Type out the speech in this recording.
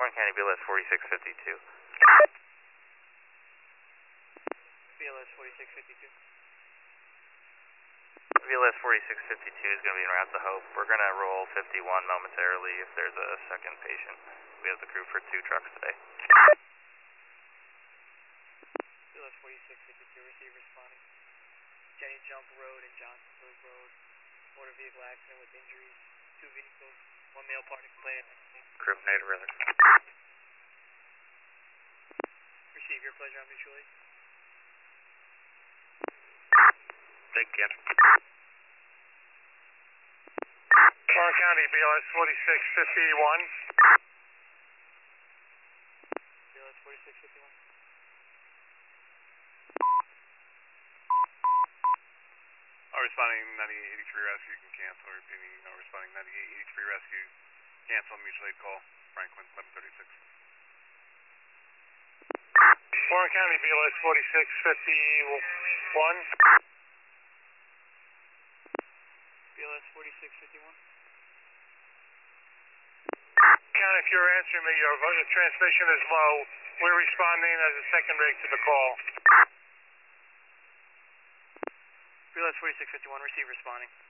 Warren County BLS 4652. BLS 4652. BLS 4652 is going to be en route to Hope. We're going to roll 51 momentarily if there's a second patient. We have the crew for 2 trucks today. BLS 4652, receive responding. Jenny Jump Road and Johnsonburg Road. Motor vehicle accident with injuries. 2 vehicles. 1 male party complainant. Crew, negative rather. Receive your pleasure on mutual aid. Thank you. Warren County BLS 4651. BLS 4651. Responding 9883 rescue can cancel. Repeating, responding 9883 rescue, cancel mutual aid call. Franklin 1136. Warren County BLS 4651. BLS 4651. Count, if you're answering me, your transmission is low. We're responding as a second rig to the call. BLS 4651, receive responding.